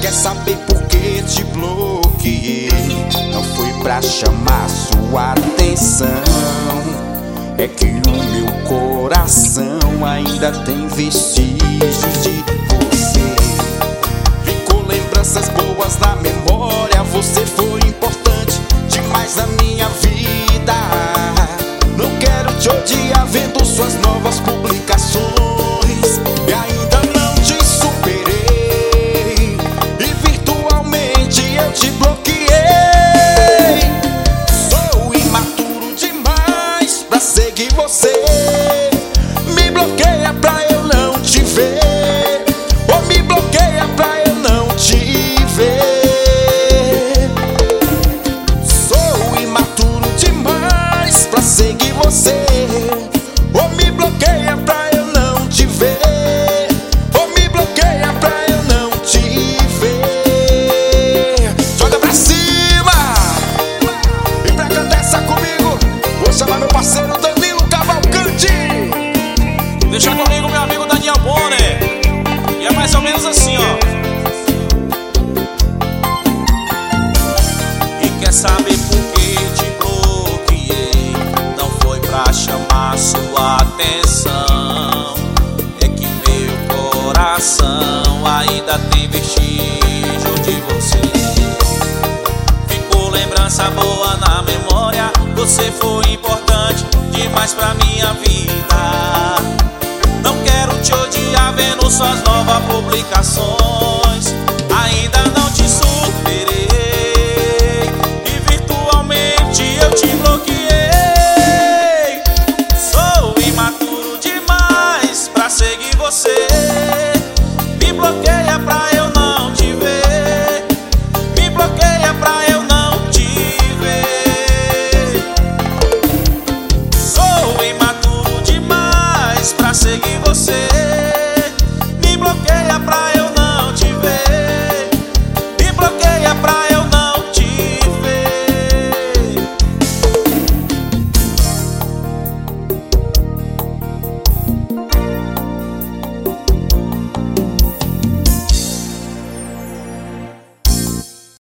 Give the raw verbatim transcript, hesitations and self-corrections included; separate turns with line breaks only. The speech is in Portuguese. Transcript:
quer saber por que te bloqueei? Não foi pra chamar sua atenção, é que o meu coração ainda tem vestígios de você. Ficou lembranças boas na memória, você foi importante demais na minha vida. Não quero te odiar vendo suas novas publicações, e ainda não te superei, e virtualmente eu te bloqueei. Sou imaturo demais pra seguir você. Me bloqueia pra eu não te ver, ou me bloqueia pra eu não te ver. Sou imaturo demais pra seguir você. Ou me bloqueia pra eu não te ver, ou me bloqueia pra eu não te ver. Joga pra cima! Vem pra cantar essa comigo. Vou chamar meu parceiro Danilo Cavalcante.
Deixa comigo meu amigo Daniel Bonner. E é mais ou menos assim, ó. E quer saber por que te bloqueei? Não foi pra chamar sua atenção, é que meu coração ainda tem vestígio de você. Ficou lembrança boa na memória, você foi importante demais pra minha vida. Não quero te odiar vendo suas novas publicações, ainda não te superei, e virtualmente eu te bloqueei. Sou imaturo demais pra seguir você.